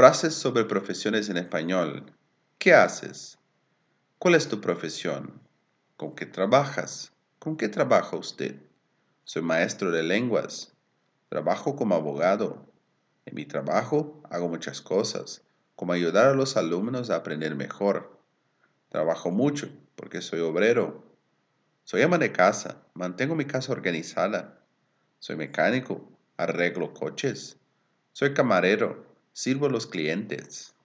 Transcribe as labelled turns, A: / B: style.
A: Frases sobre profesiones en español. ¿Qué haces? ¿Cuál es tu profesión? ¿Con qué trabajas? ¿Con qué trabaja usted? Soy maestro de lenguas. Trabajo como abogado. En mi trabajo hago muchas cosas, como ayudar a los alumnos a aprender mejor. Trabajo mucho porque soy obrero. Soy ama de casa, mantengo mi casa organizada. Soy mecánico, arreglo coches. Soy camarero, sirvo a los clientes.